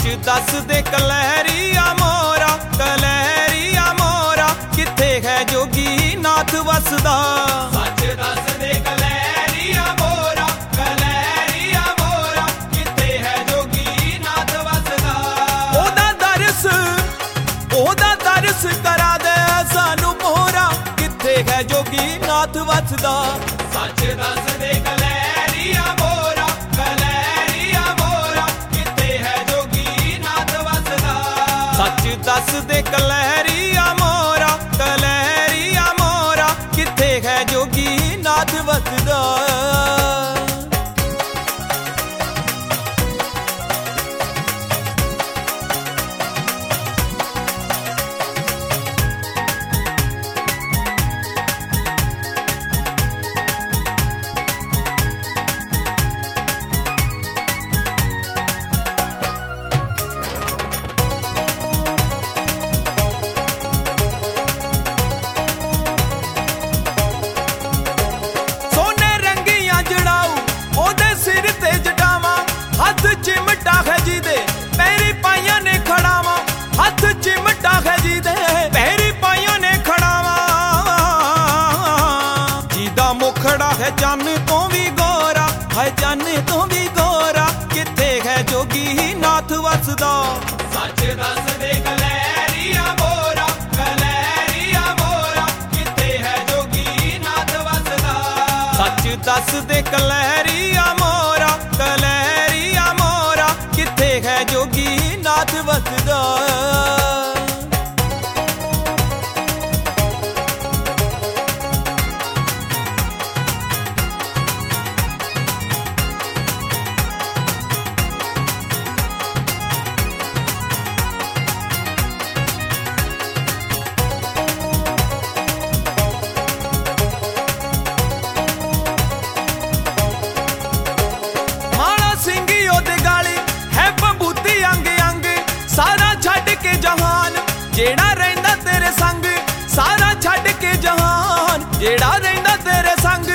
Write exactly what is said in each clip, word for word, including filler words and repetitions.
सच दस दे कलहरिया मोरा, कलहरिया मोरा किथे है जोगी नाथ वसदा। सच दस दे कलहरिया मोरा, कलहरिया मोरा किथे है जोगी नाथ वसदा। ओदा दरस ओदा दरस करा दे सानू मोरा, किथे है जोगी नाथ वसदा। सच दस दे कलहरिया मोरा, कलहरिया मोरा किथे है जोगी नाथ वसदा। सच दस दे कलहरिया मोरा, कलहरिया मोरा किथे है जोगी नाथ वसदा। चिमटा है जी दे पैरी पाइया ने खड़ावा, हाथ चिमटा है जी दे पैरी पाइया ने खड़ावा। जीदा मुखड़ा है चन तो भी गोरा, है चन तो भी गोरा किथे है जोगी नाथ वसदा। सच दस दे कलहरिया मोरा, कलहरिया मोरा किथे है जोगी नाथ वसदा। सच दस दे कलहरिया मोरा, कलहरिया मोरा किथे है जोगी नाथ वसदा। जेड़ा रहिंदा तेरे संग सारा छड्ड के जहान, जेड़ा रहिंदा तेरे संग।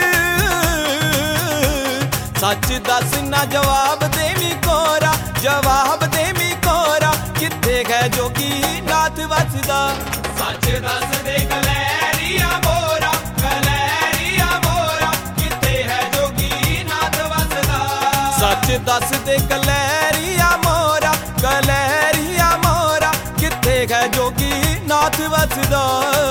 सच दस ना जवाब देवी कोरा, जवाब देवी कोरा किथे है जोगी नाथ वसदा। सच दस दे कलहरिया मोरा, कलहरिया मोरा किथे है जोगी नाथ वसदा। सच दस दे कलहरिया मोरा, कलहरिया मोरा किथे है जोगी नाथ वसदा।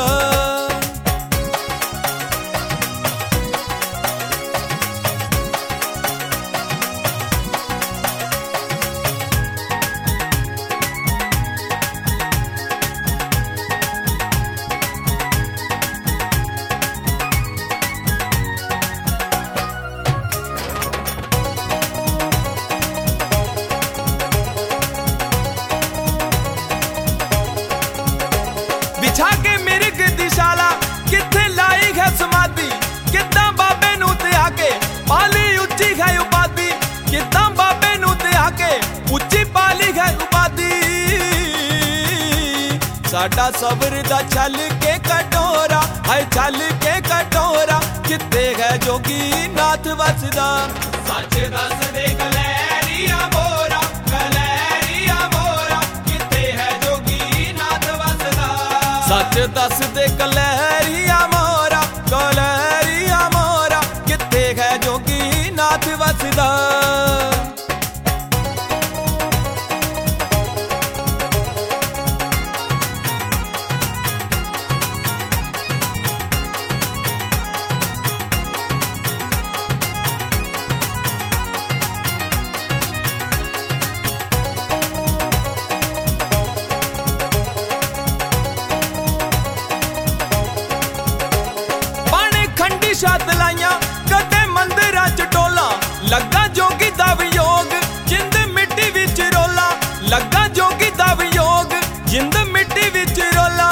बिछा के मिर्ग दिशाला किथे लाई है समाधि, किदा बाबे नू ते आके पाली उच्ची है उपाधि, किदा बाबे नू ते आके उच्ची पाली है उपाधि। साडा सबर दा छल के कटोरा, है छल के कटोरा किथे है जोगी नाथ वसदा। सच दस दे कलहरिया मोरा, कलहरिया मोरा किथे है जोगी नाथ वसदा। सच दस दे कलहरिया मोरा, कलहरिया मोरा किथे है जोगी नाथ वसदा। छत लाइया कदे मंदिरां च टोला, लगा जोगी दा वियोग जिंद मिट्टी विच रोला। लगा जोगी दा वियोग जिंद मिट्टी विच रोला।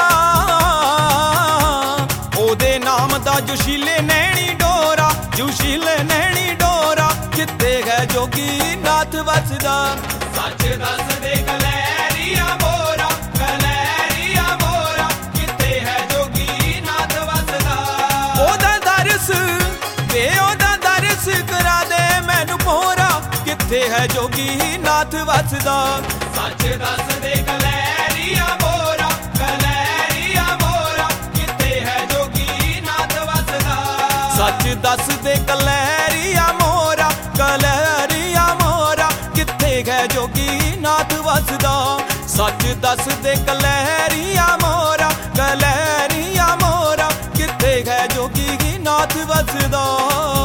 ओदे नाम दा जोशीले नैनी डोरा, जोशीले नैनी डोरा किथे है जोगी नाथ वसदा। सच दस दे कलहरिया मोरा, कलहरिया मोरा किथे है जोगी नाथ वसदा। ओदा दरस वे ओदा दरस करा दे मैनू मोरा, किथे ਕਿੱਥੇ ਹੈ ਜੋਗੀ ਨਾਥ ਵਸਦਾ। ਸੱਚ ਦੱਸ ਦੇ ਕਲੈਰੀਆ ਮੋਰਾ, ਕਲੈਰੀਆ ਮੋਰਾ, ਕਿੱਥੇ ਹੈ ਜੋਗੀ ਨਾਥ ਵਸਦਾ। ਸੱਚ ਦੱਸ ਦੇ ਕਲੈਰੀਆ ਮੋਰਾ, ਕਲੈਰੀਆ ਮੋਰਾ, ਕਿੱਥੇ ਹੈ ਜੋਗੀ ਨਾਥ ਵਸਦਾ। ਸੱਚ ਦੱਸ ਦੇ ਕਲੈਰੀਆ ਮੋਰਾ, ਕਲੈਰੀਆ ਮੋਰਾ, ਕਿੱਥੇ ਹੈ ਜੋਗੀ ਨਾਥ ਵਸਦਾ।